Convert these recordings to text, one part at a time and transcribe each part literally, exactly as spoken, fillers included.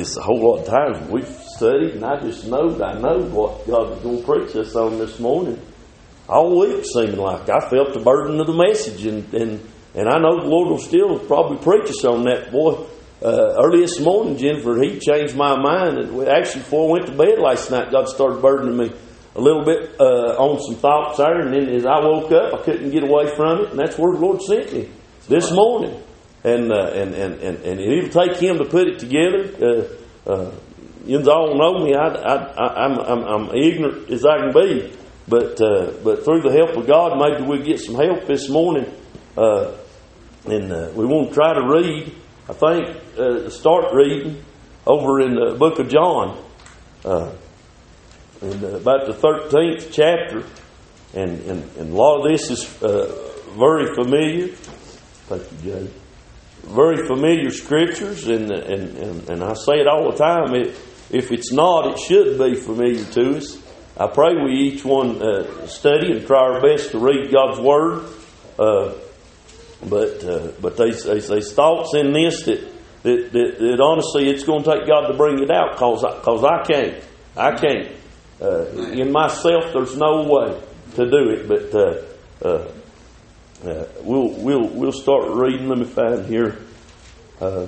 It's a whole lot of times we've studied, and I just know that I know what God is going to preach us on this morning. All week seeming like I felt the burden of the message, and and, and I know the Lord will still probably preach us on that. Boy, uh, early this morning, Jennifer, He changed my mind. And actually, before I went to bed last night, God started burdening me a little bit uh, on some thoughts there, and then as I woke up, I couldn't get away from it, and that's where the Lord sent me this morning. And, uh, and and and and it'll take Him to put it together. Uh, uh, you all know me; I, I, I, I'm, I'm I'm ignorant as I can be, but uh, but through the help of God, maybe we'll get some help this morning. Uh, and uh, we want to try to read. I think uh, start reading over in the book of John, uh, in uh, about the thirteenth chapter, and, and and a lot of this is uh, very familiar. Thank you, Jay. Very familiar scriptures, and, and, and, and I say it all the time. It, if it's not, it should be familiar to us. I pray we each one uh, study and try our best to read God's Word. Uh, but uh, but there's, there's, there's thoughts in this that, that, that, that honestly it's going to take God to bring it out, because I, cause I can't. I can't. Uh, in myself, there's no way to do it. But uh, uh, Uh, we'll we'll we'll start reading. Let me find here. Uh,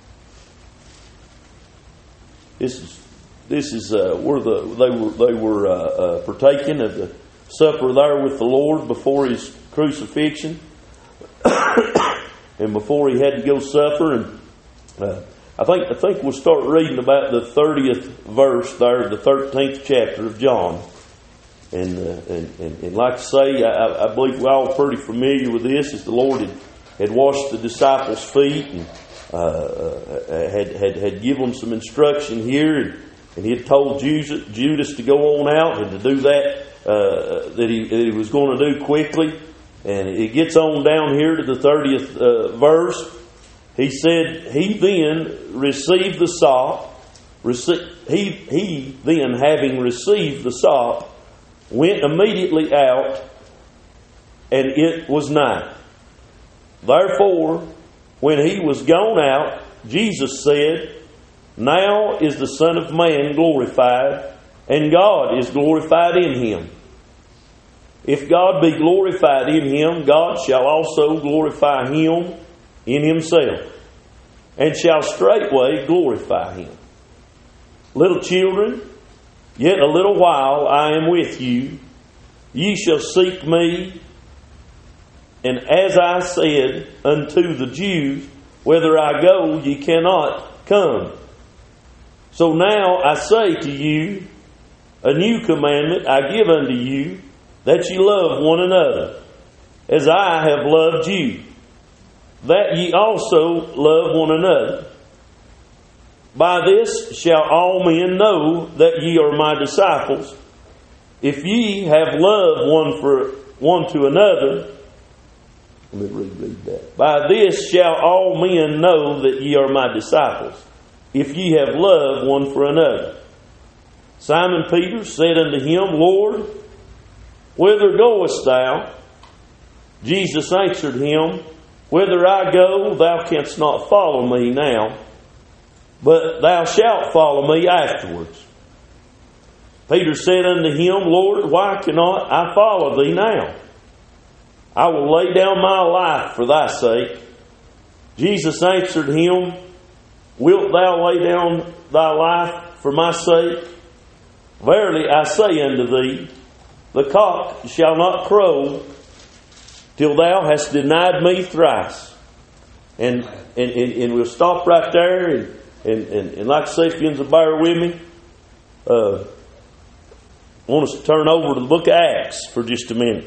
this is this is uh, where the they were they were uh, uh, partaking of the supper there with the Lord before His crucifixion, and before He had to go suffer. And uh, I think I think we'll start reading about the thirtieth verse there, the thirteenth chapter of John. And, uh, and, and and like I say, I, I believe we're all pretty familiar with this, as the Lord had, had washed the disciples' feet and uh, uh, had, had had given them some instruction here, and, and He had told Judas, Judas to go on out and to do that uh, that, he, that he was going to do quickly. And it gets on down here to the thirtieth uh, verse. He said, He then received the sop, rece- he, he then having received the sop, went immediately out, and it was night. Therefore, when He was gone out, Jesus said, Now is the Son of Man glorified, and God is glorified in Him. If God be glorified in Him, God shall also glorify Him in Himself, and shall straightway glorify Him. Little children, yet a little while I am with you. Ye shall seek me. And as I said unto the Jews, whither I go, ye cannot come. So now I say to you, a new commandment I give unto you, that ye love one another, as I have loved you, that ye also love one another. By this shall all men know that ye are my disciples, if ye have love one for one to another. Let me reread that. By this shall all men know that ye are my disciples, if ye have love one for another. Simon Peter said unto Him, Lord, whither goest thou? Jesus answered him, Whither I go, thou canst not follow me now, but thou shalt follow me afterwards. Peter said unto Him, Lord, why cannot I follow Thee now? I will lay down my life for Thy sake. Jesus answered him, Wilt thou lay down thy life for my sake? Verily I say unto thee, the cock shall not crow till thou hast denied me thrice. And and, and, and we'll stop right there. And, and, and, and like I say, if you will bear with me, uh, I want us to turn over to the book of Acts for just a minute.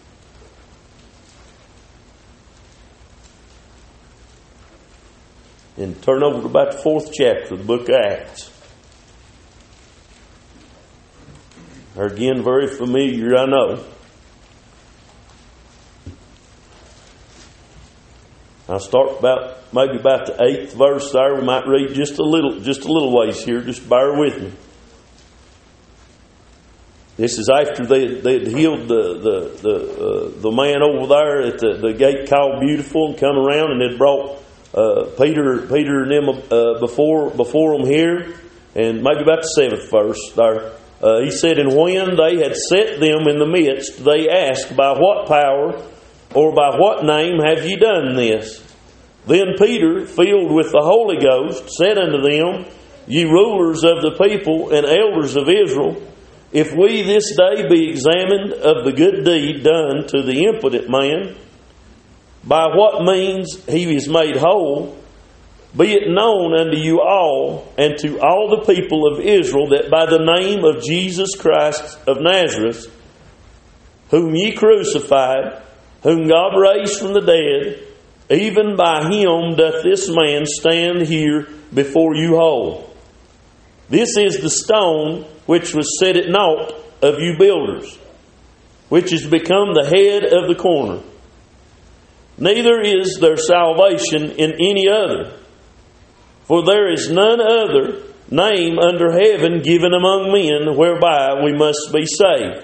And turn over to about the fourth chapter of the book of Acts. They're again very familiar, I know. I'll start about maybe about the eighth verse there. We might read just a little, just a little ways here. Just bear with me. This is after they they had healed the the the, uh, the man over there at the, the gate called Beautiful, and come around and had brought uh, Peter, Peter and them uh, before before them here, and maybe about the seventh verse there. Uh, he said, "And when they had set them in the midst, they asked, By what power or by what name have ye done this? Then Peter, filled with the Holy Ghost, said unto them, Ye rulers of the people and elders of Israel, if we this day be examined of the good deed done to the impotent man, by what means he is made whole, be it known unto you all and to all the people of Israel that by the name of Jesus Christ of Nazareth, whom ye crucified, whom God raised from the dead, even by him doth this man stand here before you whole. This is the stone which was set at naught of you builders, which is become the head of the corner. Neither is there salvation in any other, for there is none other name under heaven given among men whereby we must be saved.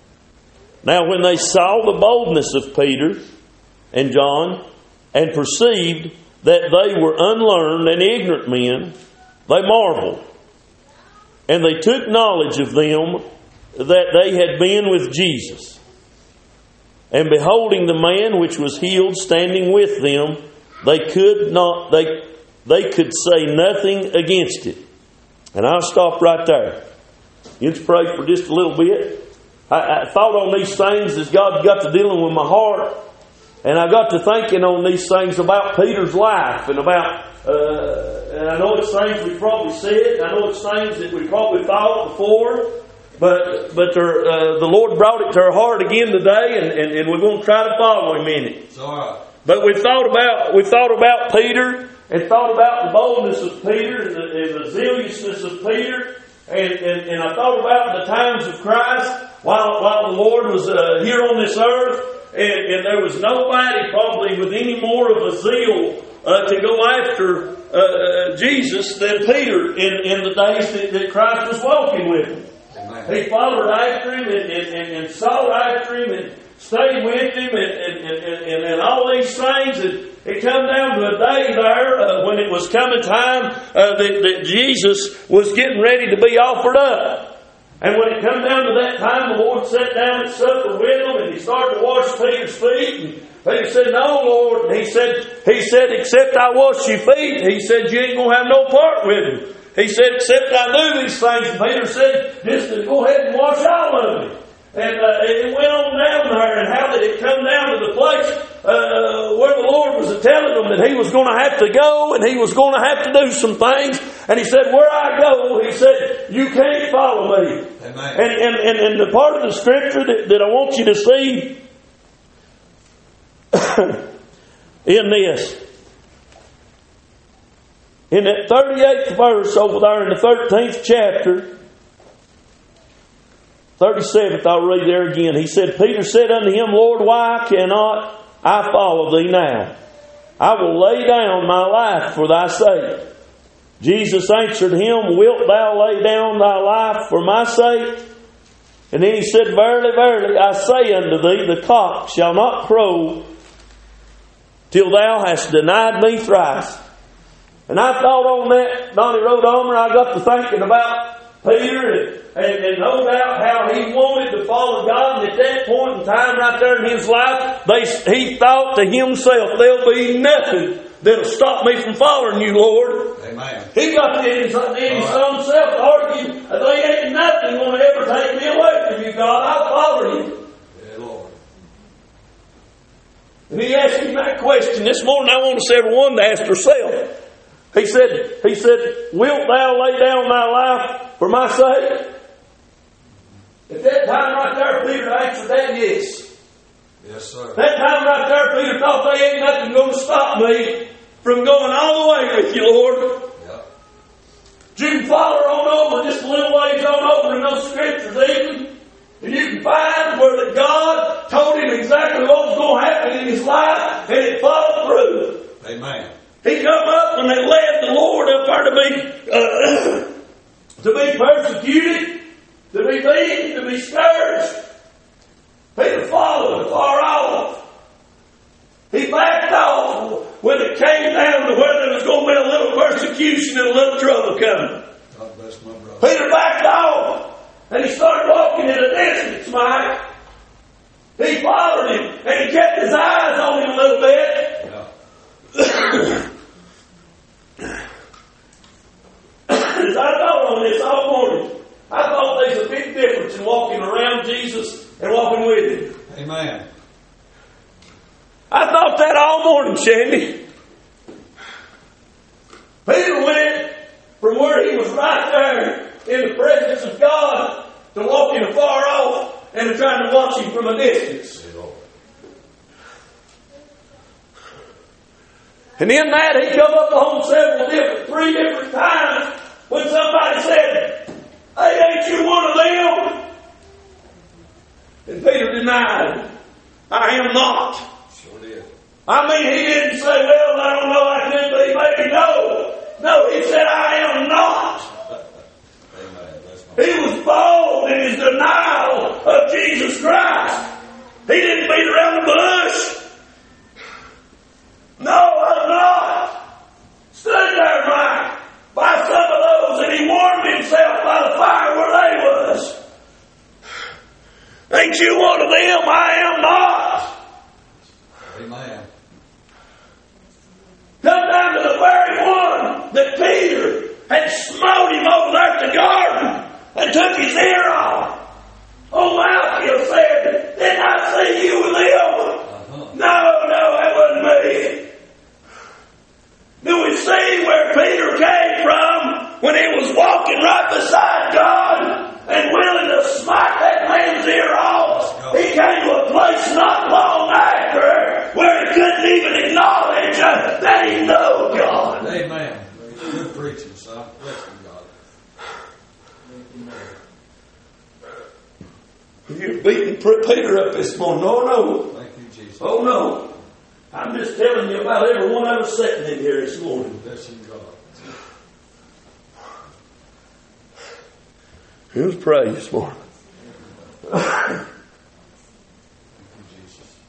Now when they saw the boldness of Peter and John, and perceived that they were unlearned and ignorant men, they marveled. And they took knowledge of them that they had been with Jesus. And beholding the man which was healed standing with them, they could not they they could say nothing against it. And I'll stop right there. You just pray for just a little bit. I, I thought on these things as God got to dealing with my heart. And I got to thinking on these things about Peter's life and about, uh, and I know it's things we probably said, I know it's things that we probably thought before, but but there, uh, the Lord brought it to our heart again today, and, and, and we're going to try to follow Him in it. It's all right. But we thought about we thought about Peter and thought about the boldness of Peter and the, and the zealousness of Peter, and, and, and I thought about the times of Christ while while the Lord was uh, here on this earth. And, and there was nobody probably with any more of a zeal uh, to go after uh, Jesus than Peter in, in the days that, that Christ was walking with him. Amen. He followed after him and, and, and, and sought after him and stayed with him and, and, and, and, and all these things. And it come down to a day there uh, when it was coming time uh, that, that Jesus was getting ready to be offered up. And when it come down to that time, the Lord sat down at supper with them, and He started to wash Peter's feet. And Peter said, "No, Lord." And He said, He said, "Except I wash your feet," He said, "you ain't going to have no part with Him." He said, "Except I do these things." And Peter said, "Just to go ahead and wash all of them." And uh, it went on down there, and how did it come down to the place uh, where the Lord was telling them that He was going to have to go and He was going to have to do some things. And He said, "Where I go," He said, "you can't follow me." Amen. And, and, and, and the part of the Scripture that, that I want you to see in this, in that thirty-eighth verse over there in the thirteenth chapter, thirty-seventh, I'll read there again. He said, Peter said unto Him, "Lord, why cannot I follow Thee now? I will lay down my life for Thy sake." Jesus answered him, "Wilt thou lay down thy life for my sake?" And then He said, "Verily, verily, I say unto thee, the cock shall not crow till thou hast denied me thrice." And I thought on that, Donnie Rodomer, I got to thinking about Peter and, and, and no doubt how he wanted to follow God. And at that point in time right there in his life, they, he thought to himself, "There'll be nothing that'll stop me from following you, Lord." Amen. He got in his, in his right. own self to argue, "There ain't nothing going to ever take me away from you, God. I'll follow you." Yeah, Lord. And he asked him that question this morning. I want us everyone to ask herself. He said, he said, "Wilt thou lay down thy life for my sake?" At that time right there, Peter answered that yes. Yes, sir. That time right there, Peter thought, "There ain't nothing going to stop me from going all the way with you, Lord." Yep. You can follow on over just a little ways on over in those Scriptures even. And you can find where that God told him exactly what was going to happen in his life, and it followed through. Amen. He come up and they led the Lord up there to be uh, to be persecuted, to be beaten, to be scourged. Peter followed far off. He backed off when it came down to God bless my brother. Peter backed off, and he started walking in the distance, Mike. He followed him, and he kept his eyes on him a little bit. Yeah. As I thought on this all morning, I thought there's a big difference in walking around Jesus and walking with Him. Amen. I thought that all morning, Shandy. Peter went from where he was right there in the presence of God to walking afar off and to trying to watch Him from a distance. And in that, he come up on several different, three different times when somebody said, "Hey, ain't you one of them?" And Peter denied, "I am not." Sure did. I mean, he didn't say, "Well, I don't know, I could be, maybe no." No, he said, "I am not." He was bold in his denial of Jesus Christ. He didn't beat around the bush. "No, I'm not." Stood there, Mike, by some of those, and he warmed himself by the fire where they was. "Ain't you one of them?" "I am not." Amen. Come down to the very one that Peter had smote him over there at the garden and took his ear off. Oh, Malchus said, "Didn't I see you with him?" Uh-huh. No, no, that wasn't me. Do we see where Peter came from when he was walking right beside God and willing to smite that man's ear off? He came to a place not long after where he couldn't even acknowledge that he knew God. Amen. Good preaching, son. Bless you, God. You're beating Peter up this morning. No, no. Thank you, Jesus. Oh, no. I'm just telling you about every one of us sitting in here this morning. Bless you, God. Let's pray this morning. Thank you,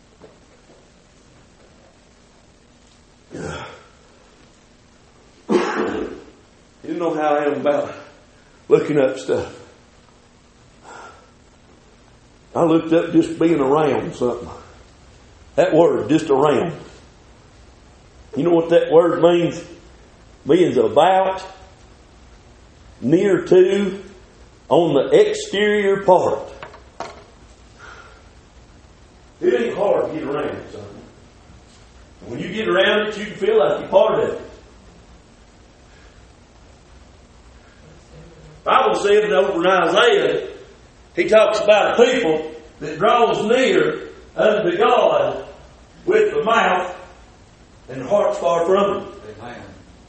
Jesus. You know how I am about looking up stuff. I looked up just being around something. That word, just around. You know what that word means? Means about, near to, on the exterior part. It ain't hard to get around something. When you get around it, you can feel like you're part of it. The Bible said that over in Isaiah, he talks about a people that draws near unto God with the mouth and the heart's far from Him. Amen.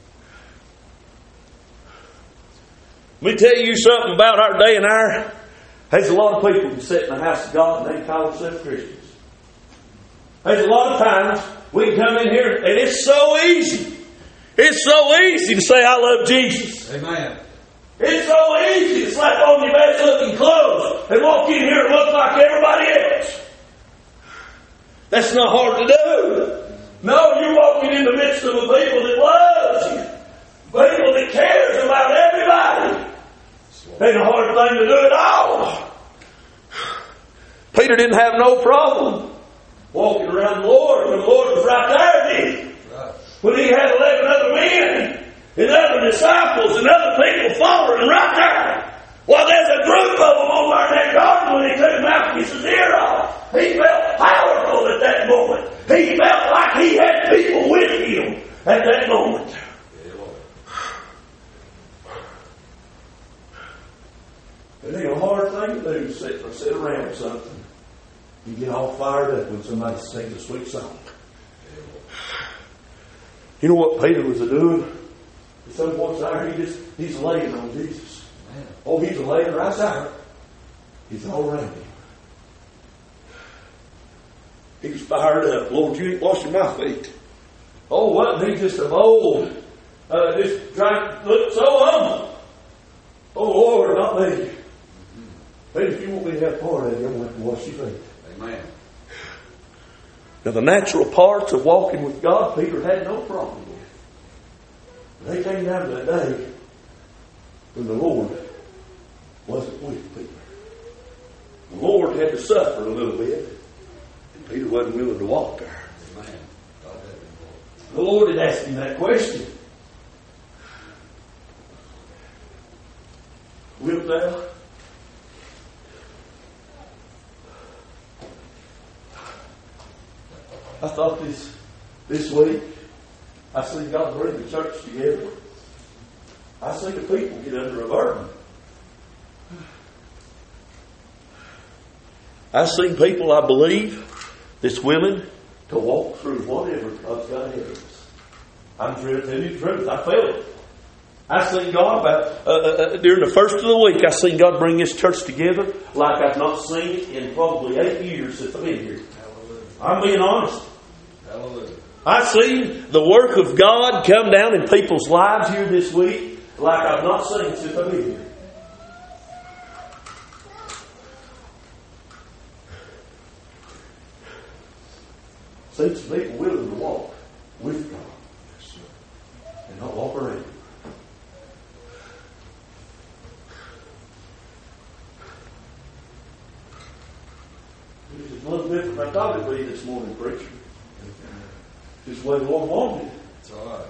Let me tell you something about our day and hour. There's a lot of people who sit in the house of God and they call themselves Christians. There's a lot of times we can come in here and it's so easy. It's so easy to say, "I love Jesus." Amen. It's so easy to slap on your best looking clothes and walk in here and look like everybody else. That's not hard to do. No, you're walking in the midst of a people that loves you. People that cares about everybody. Ain't a hard thing to do at all. Peter didn't have no problem walking around the Lord when the Lord was right there, did he? When he had eleven other men and other disciples and other people following right there. Well, there's a group of them over in that garden when he took Malchus' ear off. He felt powerful at that moment. He felt like he had people with him at that moment. It ain't a hard thing to do, sit, sit around something. You get all fired up when somebody sings a sweet song. You know what Peter was doing? At some point there, he just, he's laying on Jesus. Man. Oh, he's laying right there. He's all around him. He was fired up. "Lord, you ain't washing my feet." Oh, wasn't he just of old? Uh, just trying to look so humble. Oh, Lord, not me. Mm-hmm. But if you want me to have part of it, I'm going to have to wash your feet. Amen. Now, the natural parts of walking with God, Peter had no problem with. They came down to the day when the Lord wasn't with Peter. The Lord had to suffer a little bit, and Peter wasn't willing to walk there. Amen. God had been The Lord had asked him that question. Wilt thou? I thought this this week, I seen God bring the church together. I seen the people get under a burden. I've seen people, I believe, that's willing to walk through whatever God's got ahead of us. I'm trying to tell you the truth. I felt it. I seen God about uh, uh, during the first of the week. I seen God bring this church together like I've not seen it in probably eight years since I've been here. Hallelujah. I'm being honest. Hallelujah. I seen the work of God come down in people's lives here this week like I've not seen since I've been here. Seen some people willing to walk with God and not walk around. This is a little different than I thought it'd be this morning, preacher. Just the way the Lord wanted it. It's all right.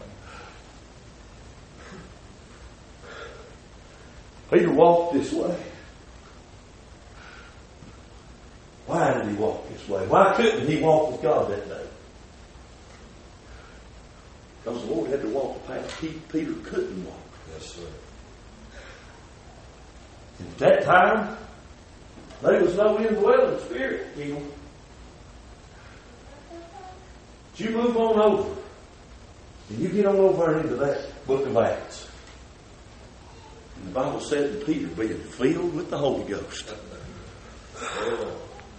Peter walked this way. Why did he walk this way? Why couldn't he walk with God that day? Because the Lord had to walk the path Peter couldn't walk. Yes, sir. And at that time, there was no indwelling spirit, you know. But you move on over, and you get on over into that book of Acts. And the Bible said that Peter being filled with the Holy Ghost. Oh,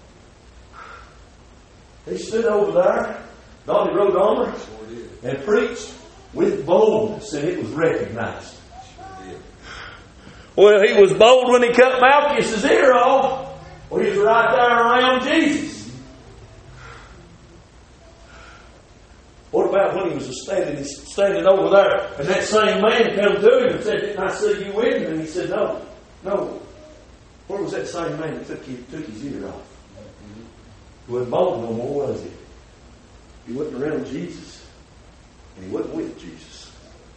He stood over there, Donnie wrote armor, sure did. and preached with boldness, and it was recognized. Sure did. Well, he was bold when he cut Malchus' ear off. Well, he was right there around Jesus. What about when he was standing, standing over there, and that same man came to him and said, "Didn't I see you with him?" And he said, "No, no." Where was that same man that took, his, took his ear off? He wasn't bold no more, was he? He wasn't around Jesus, and he wasn't with Jesus.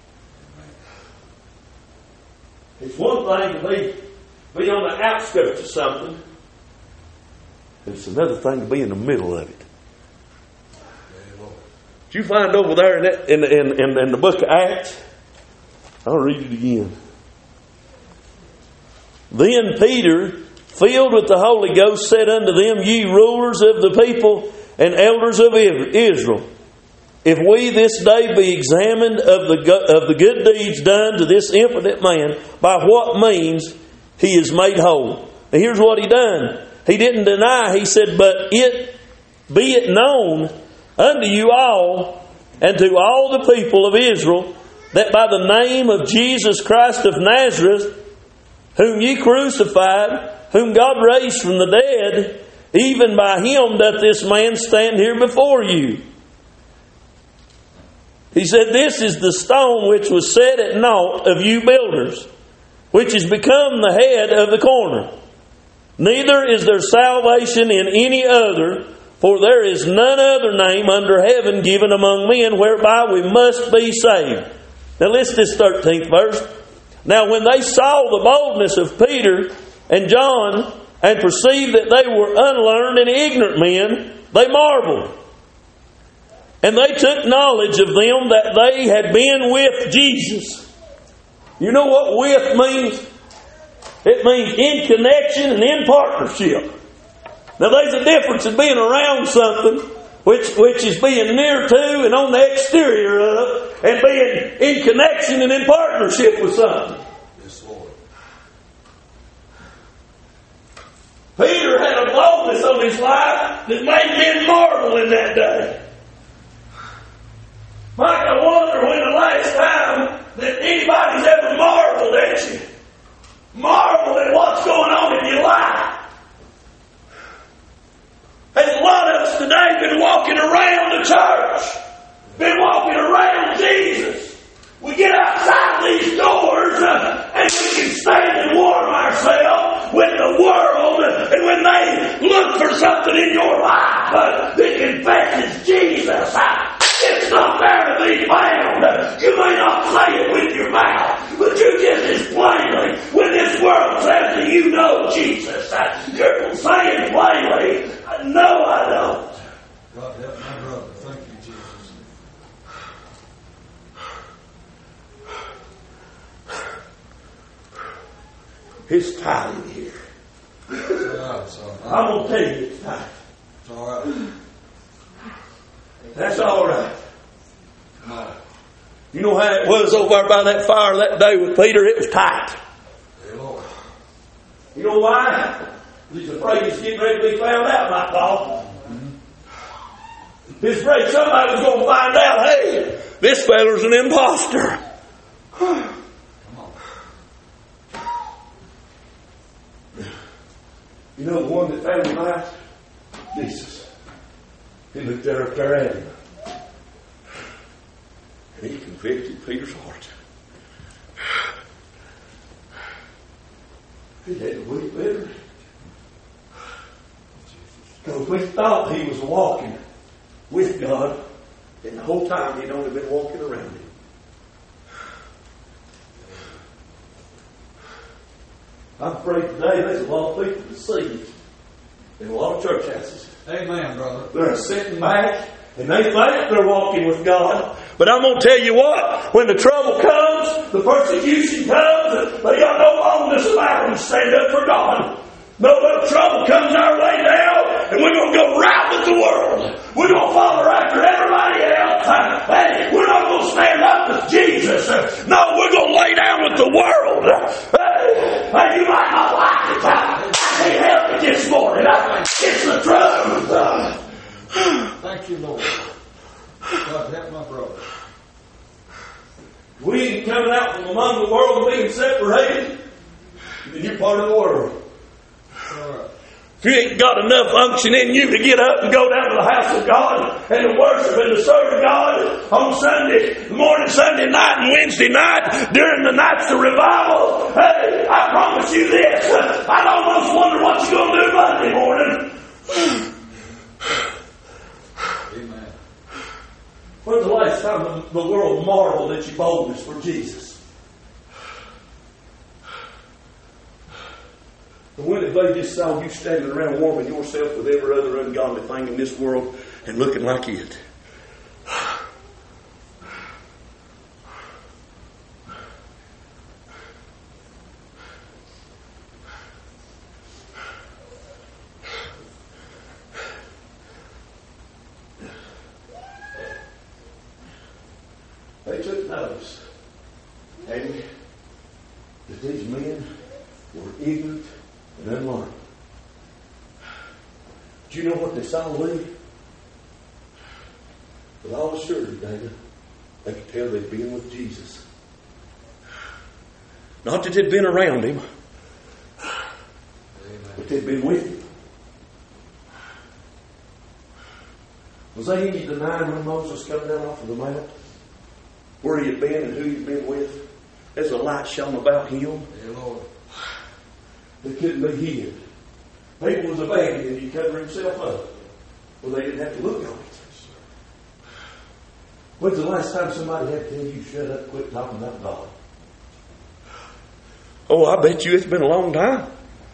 It's one thing to be, be on the outskirts of something. It's another thing to be in the middle of it. Did you find over there in, that, in, in, in, in the book of Acts? I'll read it again. Then Peter, filled with the Holy Ghost, said unto them, Ye rulers of the people and elders of Israel, if we this day be examined of the, of the good deeds done to this impotent man, by what means he is made whole. Now here's what he done. He didn't deny. He said, But it be it known unto you all and to all the people of Israel, that by the name of Jesus Christ of Nazareth, whom ye crucified, whom God raised from the dead, even by him doth this man stand here before you. He said, This is the stone which was set at naught of you builders, which is become the head of the corner. Neither is there salvation in any other, for there is none other name under heaven given among men whereby we must be saved. Now listen to this thirteenth verse. Now when they saw the boldness of Peter and John, and perceived that they were unlearned and ignorant men, they marveled. And they took knowledge of them that they had been with Jesus. You know what with means? It means in connection and in partnership. Now there's a difference in being around something, which, which is being near to and on the exterior of, and being in connection and in partnership with something. Yes, Lord. Peter had a boldness on his life that made men marvel in that day. Mike, I wonder when the last time that anybody's ever marveled at you. Marveled at what's going on in your life. And a lot of us today been walking around the church. Been walking around Jesus. We get outside these doors uh, and we can look for something in your life uh, that confesses Jesus. Uh, it's not there to be found. You may not say it with your mouth, but you just as plainly, when this world says that you know Jesus, uh, you're saying plainly, no, I don't. God help my brother. Thank you, Jesus. It's tight in here. It's all right, son. I'm going to tell you it's tight. It's all right. That's all right. Come on. You know how it was over there by that fire that day with Peter? It was tight. Dear Lord. You know why? He's afraid he's getting ready to be found out by Paul. He's afraid somebody was going to find out, hey, this feller's an imposter. Come on. You know the one that found him out? Jesus. He looked there up there at him. And he convicted Peter's heart. He had to weep bitterly. Because we thought he was walking with God, and the whole time he'd only been walking around him. I'm afraid today there's a lot of people deceived in a lot of church houses. Amen, brother. They're sitting back and they think they're walking with God. But I'm going to tell you what, when the trouble comes, the persecution comes, they got no boldness about them to stand up for God. No little trouble comes our way now, and we're going to go right with the world. We're going to follow after everybody else. Hey, we're not going to stand up with Jesus. No, we're going to lay down with the world. Hey, hey, you might not like it. I can't help it this morning. It's the truth. Thank you, Lord. God help my brother. We ain't coming out from among the world and being separated, then you're part of the world. All right. If you ain't got enough unction in you to get up and go down to the house of God and to worship and to serve God on Sunday morning, Sunday night, and Wednesday night during the nights of revival, hey, I promise you this, I'd almost wonder what you're going to do Monday morning. Amen. When's the last time the, the world marveled at your boldness for Jesus? And when if they just saw you standing around warming yourself with every other ungodly thing in this world and looking like it? They took notice, and that these men were ignorant and unlearned. Do you know what they saw leave? With all surety, David, they could tell they'd been with Jesus. Not that they'd been around him, but they'd been with him. Was there any denying when Moses come down off of the mount? Where he had been and who he'd been with? As the light shone about him. Dear Lord. It couldn't be hid. People was abandoning and he cover himself up. Well, they didn't have to look on it. When's the last time somebody had to tell you shut up and quit talking about God? Oh, I bet you it's been a long time.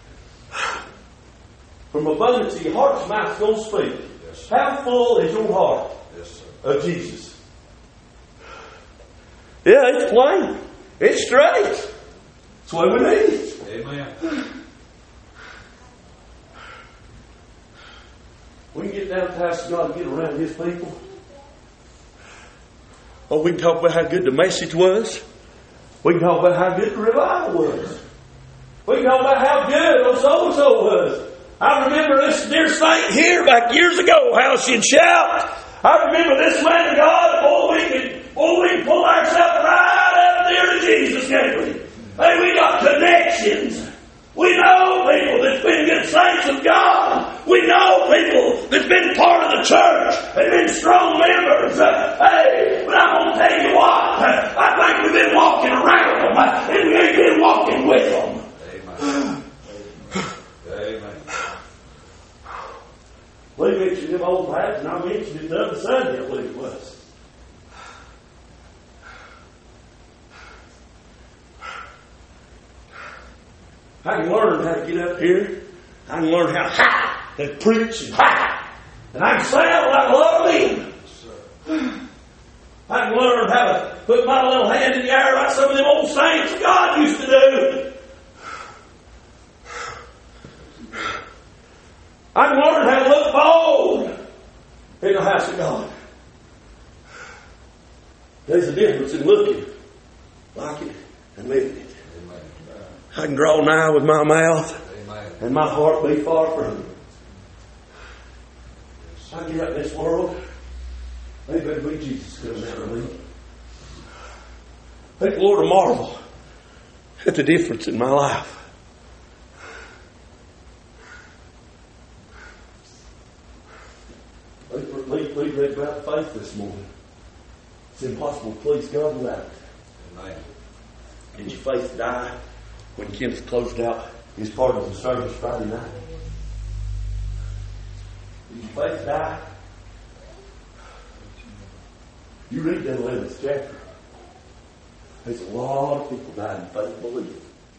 From abundance of your heart's mouth going to speak. Yes, How full is your heart yes, sir. of Jesus? Yeah, it's plain. It's straight. That's what we need. Amen. We can get down to the house of God and get around His people. Oh, we can talk about how good the message was. We can talk about how good the revival was. We can talk about how good oh so-and-so was. I remember this dear saint here back years ago, how she'd shout. I remember this man of God, boy, we could, boy, we could pull ourselves right out there to Jesus, can't we? Hey, we got connections. We know people that's been good saints of God. We know people that's been part of the church and been strong members. Uh, hey, but I'm going to tell you what. Uh, I think we've been walking around them uh, and we ain't been walking with them. Amen. Amen. old hats, and I mentioned it the other Sunday, I believe it was. I can learn how to get up here. I can learn how to ha and preach and ha. And I can sound like a lot of men. I can learn how to put my little hand in the air like some of them old saints God used to do. I can learn how to look bold in the house of God. There's a difference in looking like it and living it. I can draw nigh with my mouth and my heart be far from it. I get out in this world, they better be Jesus coming out of me. I think the Lord will marvel at the difference in my life. We, we read about faith this morning. It's impossible to please God without it. Amen. Did your faith die when Kenneth closed out his part of the service Friday night? Did your faith die? You read that eleventh chapter. There's a lot of people died in faith believing,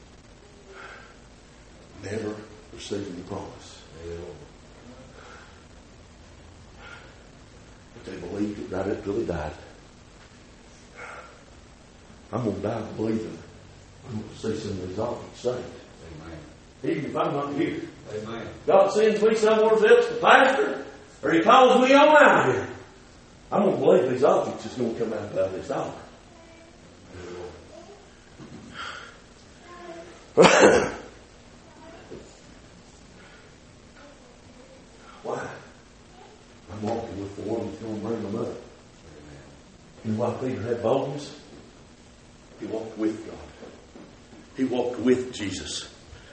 never receiving the promise. But they believed it right up till they died. I'm going to die believing I'm going to see some of these objects saved. Amen. Even if I'm not here. Amen. God sends me somewhere else to pastor, or He calls me on out here. I'm going to believe these objects is going to come out of this altar. Why? I'm walking with the one that's going to bring them up. You know why Peter had boldness? He walked with God. He walked with Jesus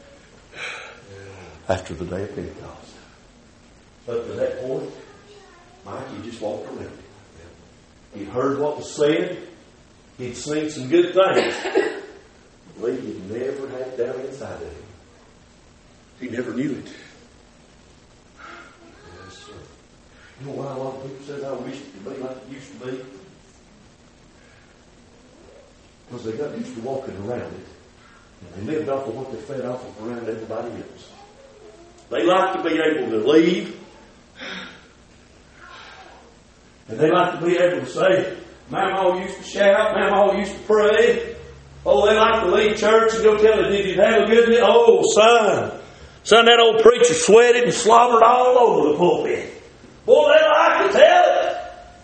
after the day of Pentecost. Up to that point, Mike, he just walked around him. He'd heard what was said. He'd seen some good things. But he'd never had it down inside of him. He never knew it. Yes, sir. You know why a lot of people say, I wish it could be like it used to be? Because they got used to walking around it. And they lived off of what they fed off of around everybody else. They like to be able to leave. And they like to be able to say, Mama used to shout, Mama used to pray. Oh, they like to leave church and go tell us, did you have a good day? Oh, son. Son, that old preacher sweated and slobbered all over the pulpit. Boy, they like to tell it.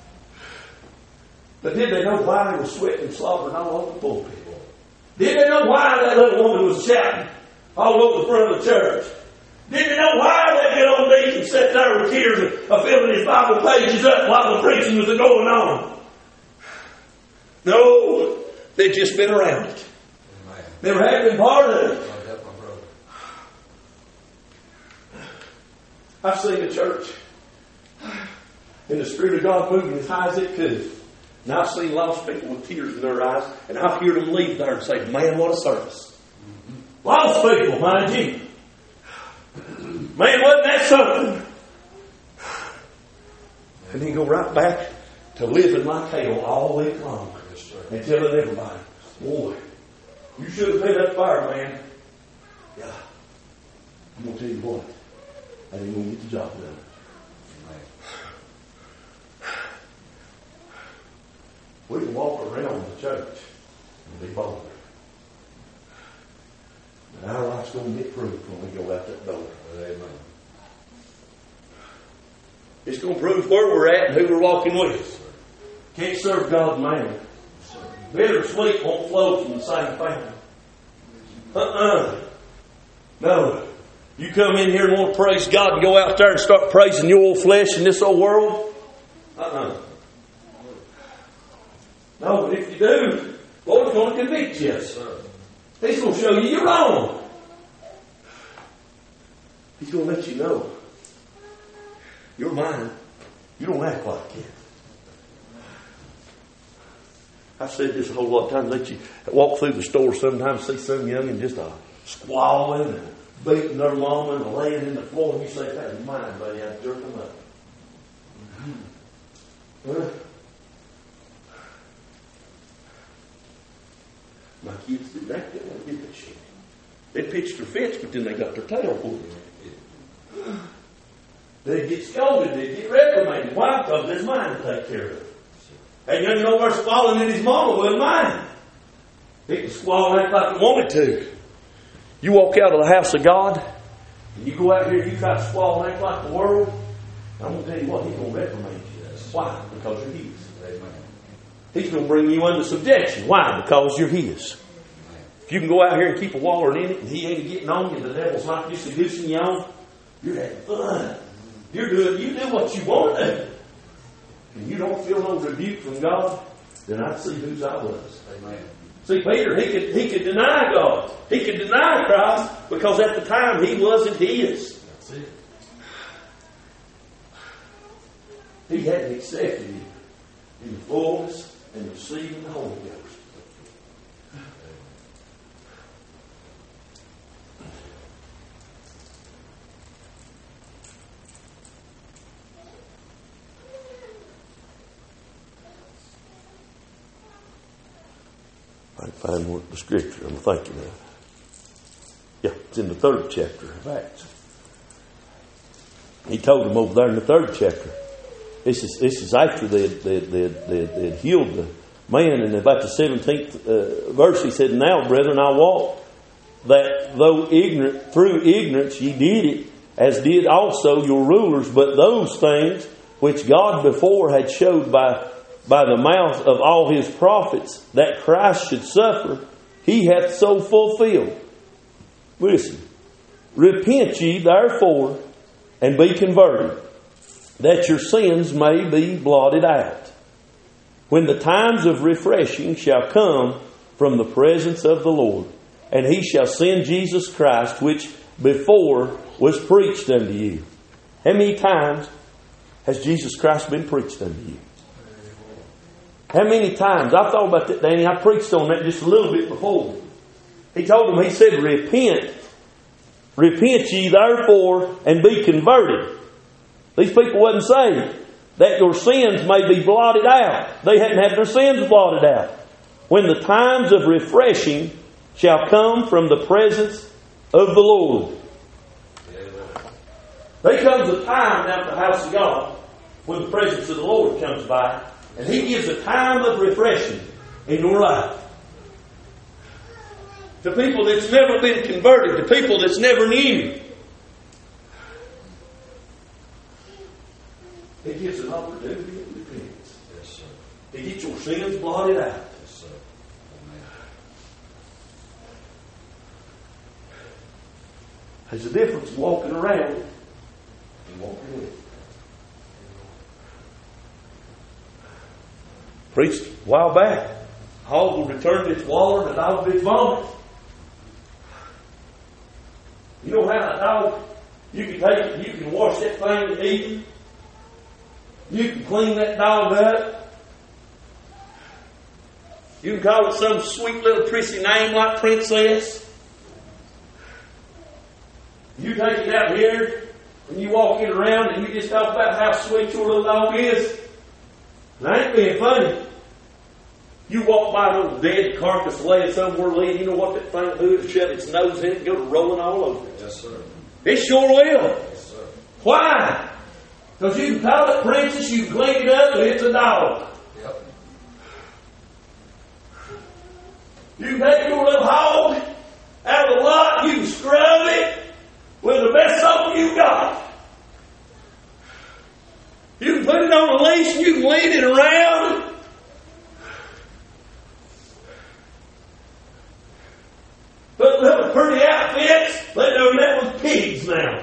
But did they know why they were sweating and slobbering all over the pulpit? Did they know why that little woman was shouting all over the front of the church? Did they know why that good old deacon sat there with tears of filling his Bible pages up while the preaching was going on? No, they'd just been around it. Never had been part of it. I've seen the church in the Spirit of God moving as high as it could. And I've seen lost people with tears in their eyes, and I've heard them leave there and say, man, what a service. Mm-hmm. Lost people, mind you. Man, wasn't that something? And then go right back to living like hell all week long. Yes, and telling everybody, boy, you should have paid that fire, man. Yeah. I'm going to tell you what. I ain't going to get the job done. We can walk around the church and be bold. But our life's going to get proved when we go out that door. Amen. It's going to prove where we're at and who we're walking with. Can't serve God man. Bitter sweet won't flow from the same fountain. Uh-uh. No. You come in here and want to praise God and go out there and start praising your old flesh in this old world? Uh-uh. No, but if you do, the Lord's going to convict you. Yes, sir. He's going to show you you're wrong. He's going to let you know. You're mine. You don't act like it. I've said this a whole lot of times. Let you walk through the store sometimes, see some young and just a squalling and beating their mama and laying in the floor, and you say, that's mine, buddy. I jerk them up. Huh? My kids did that, didn't they? Did they, shit? They pitched their fence, but then they got their tail pulled. They get scolded, they get reprimanded. Why? Because it's mine to take care of. And you know where squalling in his mama wasn't mine. He can squall and act like he wanted to. You walk out of the house of God, and you go out here and you try to squall and act like the world, I'm going to tell you what, he's going to reprimand you. Why? Because you're his. He's going to bring you under subjection. Why? Because you're his. If you can go out here and keep a wallering in it, and he ain't getting on you, the devil's not just seducing you on, you're having fun. You're doing, you do what you want to do. And you don't feel no rebuke from God, then I see whose I was. Amen. See, Peter, he could, he could deny God. He could deny Christ because at the time he wasn't his. That's it. He hadn't accepted him in the fullness and receiving the Holy Ghost. I can find what the scripture I'm thinking of. Yeah, it's in the third chapter of Acts. He told them over there in the third chapter. This is this is after they had, they had, they had, they had, they had healed the man, and about the seventeenth uh, verse, he said, "Now, brethren, I walk that though ignorant through ignorance ye did it, as did also your rulers, but those things which God before had showed by by the mouth of all his prophets that Christ should suffer, he hath so fulfilled." Listen, repent ye therefore and be converted, that your sins may be blotted out, when the times of refreshing shall come from the presence of the Lord, and he shall send Jesus Christ, which before was preached unto you. How many times has Jesus Christ been preached unto you? How many times? I thought about that, Danny. I preached on that just a little bit before. He told them, he said, repent. Repent ye therefore and be converted. These people wasn't saved, that your sins may be blotted out. They hadn't had their sins blotted out. When the times of refreshing shall come from the presence of the Lord. There comes a time down at the house of God when the presence of the Lord comes by, and he gives a time of refreshing in your life. To people that's never been converted, to people that's never knew. He gives an opportunity of repentance. Yes, sir. To get your sins blotted out. Yes, sir. Amen. There's a difference walking around and walking with. Preached a while back. Hog will return to its water and the dog to its vomit. You know how a dog, you can take it, you can wash that thing and eat it. You can clean that dog up. You can call it some sweet little prissy name like Princess. You take it out here and you walk it around and you just talk about how sweet your little dog is. And I ain't being funny. You walk by an old dead carcass laying somewhere laying, you know what that thing will do? It'll shut its nose in and go to rolling all over it. Yes, sir. It sure will. Yes, sir. Why? Because you can call it Princess, you can clean it up, and it's a dog. Yep. You can take your little hog out of the lot, you can scrub it with the best soap you got. You can put it on a leash and you can lead it around. Put little pretty outfits. They're doing that with pigs now.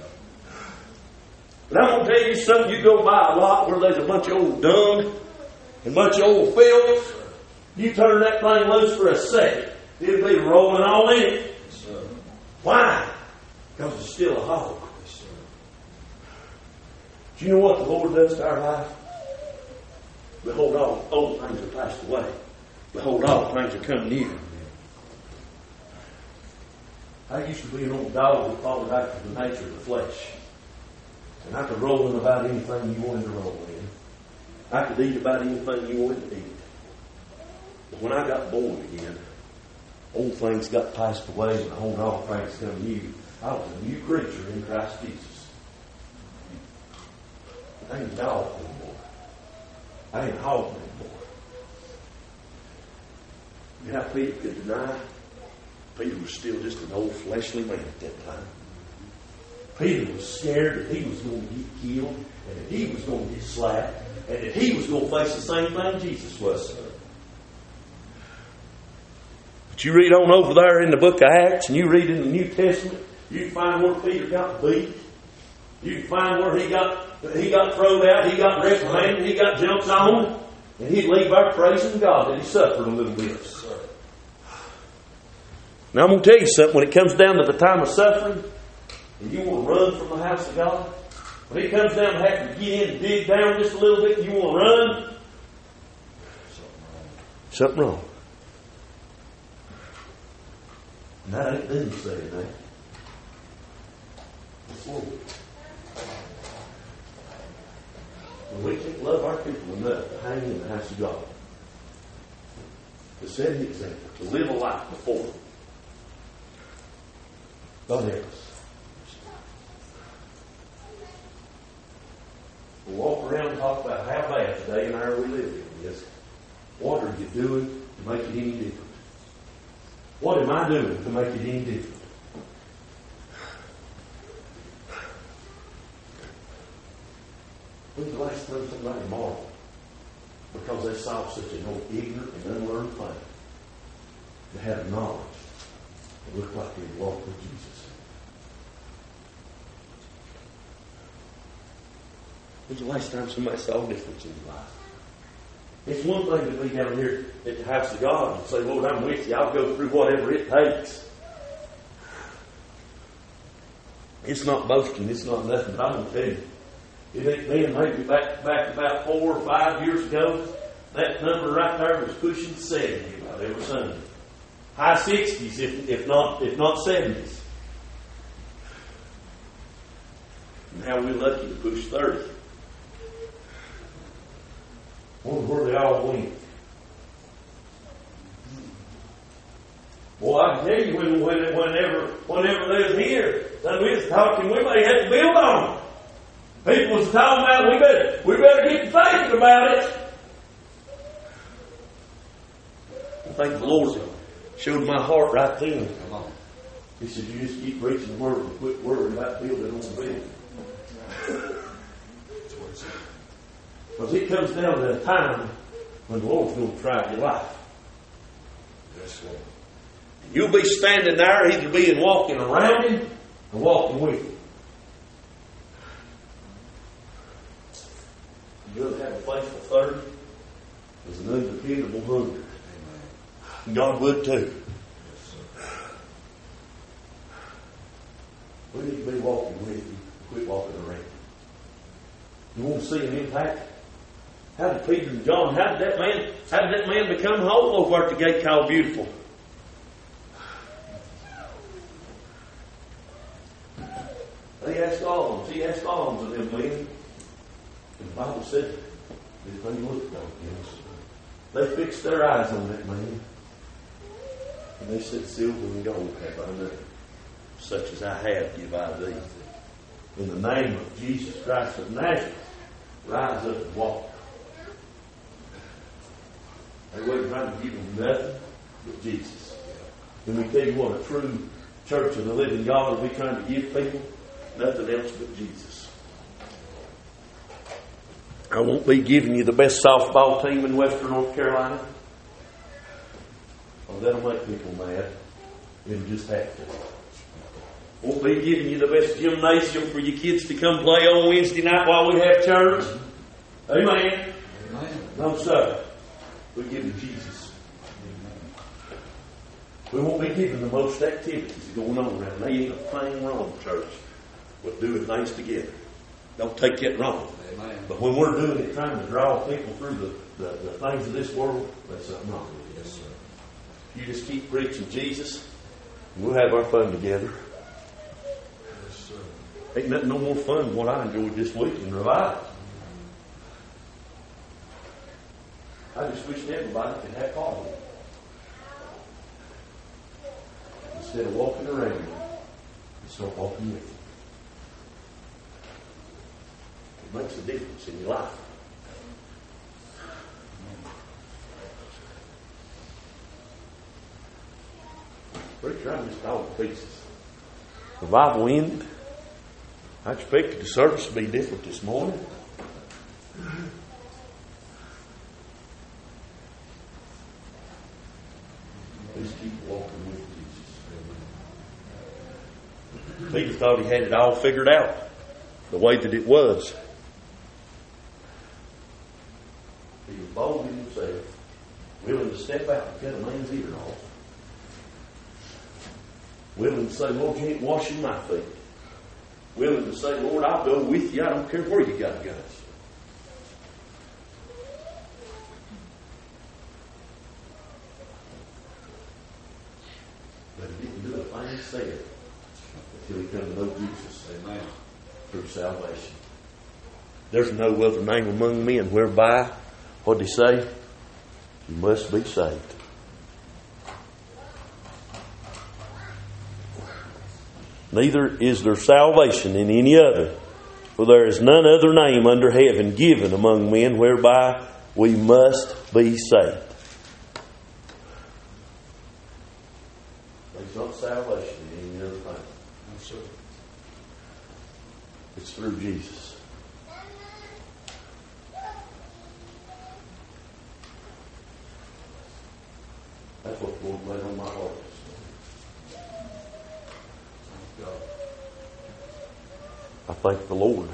But I'm going to tell you something. You go by a lot where there's a bunch of old dung and a bunch of old filth. You turn that thing loose for a second, it'll be rolling all in it. Yes, sir. Why? Because it's still a hog. Yes, sir. Do you know what the Lord does to our life? Behold, all old things are passed away. Behold, all things are come near. I used to be an old dog that followed after the nature of the flesh. And I could roll in about anything you wanted to roll in. I could eat about anything you wanted to eat. But when I got born again, old things got passed away and old all things come new. I was a new creature in Christ Jesus. I ain't dog anymore. I ain't hog anymore. You know how Peter could deny? Peter was still just an old fleshly man at that time. Peter was scared that he was going to get killed, and that he was going to get slapped, and that he was going to face the same thing Jesus was. But you read on over there in the book of Acts, and you read in the New Testament, you can find where Peter got beat. You can find where he got he got thrown out, he got reprimanded, he got jumped on, and he'd leave there praising God that he suffered a little bit. Now I'm going to tell you something. When it comes down to the time of suffering, and you want to run from the house of God, when it comes down to having to get in and dig down just a little bit, and you want to run, something wrong. And that ain't them saying that. It's Lord. And we can't love our people enough to hang in the house of God, to set an example, to live a life before Him. God help us. We walk around and talk about how bad the day and hour we live in is. What are you doing to make it any different? What am I doing to make it any different? When's the last time somebody marveled because they saw such an old ignorant and unlearned thing to have knowledge that looked like they walked with Jesus? When's the last time somebody saw a difference in your life? It's one thing to be down here at the house of God and say, Lord, I'm with you. I'll go through whatever it takes. It's not boasting. It's not nothing. But I'm going to tell you, it ain't me, and maybe back, back about four or five years ago, that number right there was pushing seventy about every Sunday. High sixties, if, if not if not seventies. Now we're lucky to push thirty. Wonder where they all went. Boy, I can tell you, when, when, whenever, whenever they was here, then we was talking, we may have to build on it. People was talking about, we better, we better get to thinking about it. I think the Lord showed my heart right then. He said, you just keep preaching the word and quit worrying about building on the building. Because it comes down to a time when the Lord's going to try your life. Yes, Lord. You'll be standing there either being walking around Him or walking with Him. You'll have a faithful third. There's an undependable hunger. God would too. We need to be walking with Him. Quit walking around. You want to see an impact? How did Peter and John, how did that man, how did that man become whole over at the gate called Beautiful? They asked alms. He asked alms of them men. And the Bible said, they looked on him. They fixed their eyes on that man. And they said, silver and gold have I none. Such as I have give I thee. In the name of Jesus Christ of Nazareth, rise up and walk. They wasn't trying to give them nothing but Jesus. Let me tell you what a true church of the living God will be trying to give people. Nothing else but Jesus. I won't be giving you the best softball team in Western North Carolina. Oh, that'll make people mad. It'll just have to. Won't be giving you the best gymnasium for your kids to come play on Wednesday night while we have church. Amen. Amen. No, sir. We're giving Jesus. We won't be giving the most activities going on around. There ain't a thing wrong, church, with doing things together. Don't take that wrong. Amen. But when we're doing it, trying to draw people through the, the, the things of this world, that's something wrong. Yes, sir. You just keep preaching Jesus, and we'll have our fun together. Yes, sir. Ain't nothing no more fun than what I enjoyed this week in revival. I just wish everybody could have part of it. Instead of walking around, you start walking with it. It makes a difference in your life. Preacher, I'm just all to pieces. Revival ended. I expected the service to be different this morning. Please keep walking with Jesus. Peter thought he had it all figured out the way that it was. He was bold in himself, willing to step out and cut a man's ear off. Willing to say, Lord, you ain't washing my feet. Willing to say, Lord, I'll go with you. I don't care where you got to go. But he didn't do a thing said until he come to know Jesus. Amen. Through salvation. There's no other name among men whereby, what did he say? You must be saved. Neither is there salvation in any other, for there is none other name under heaven given among men whereby we must be saved. There's not salvation in any other thing. No, sir. It's through Jesus. That's what the Lord laid on my heart. I thank the Lord.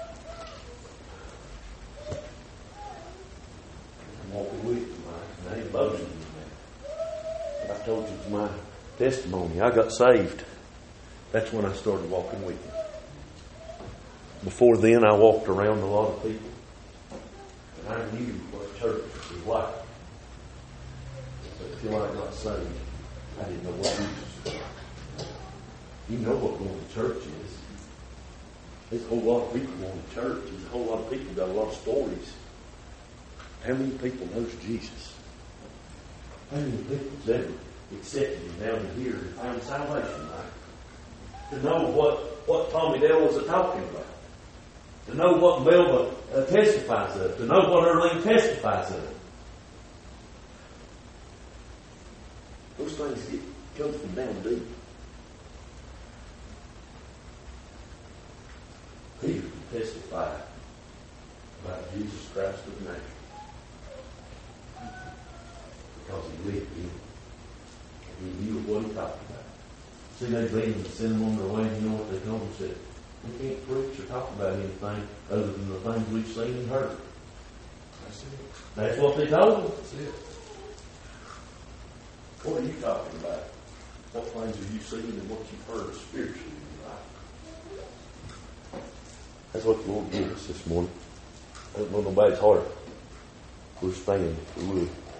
I'm walking with you. My name loves you. I told you it's my testimony. I got saved. That's when I started walking with you. Before then, I walked around a lot of people. And I knew what church was like. But until I got saved, I didn't know what Jesus was. You know what going to church is. There's a whole lot of people going to church. There's a whole lot of people got a lot of stories. How many people knows Jesus? How many people's ever accepted him down to here and found salvation, right? To know what, what Tommy Dale was talking about. To know what Melba uh, testifies of. To know what Erlene testifies of. Those things get, come from down deep. Peter can testify about Jesus Christ of Nazareth because he lived in it. He knew what he talked about. See, they'd been and sent them on their way, and you know what they told him? Said, we can't preach or talk about anything other than the things we've seen and heard. That's it. That's what they told him. That's it. What are you talking about? What things have you seen and what you've heard spiritually in your life? That's what the Lord gave us this morning. I don't know nobody's heart. We're standing if we would.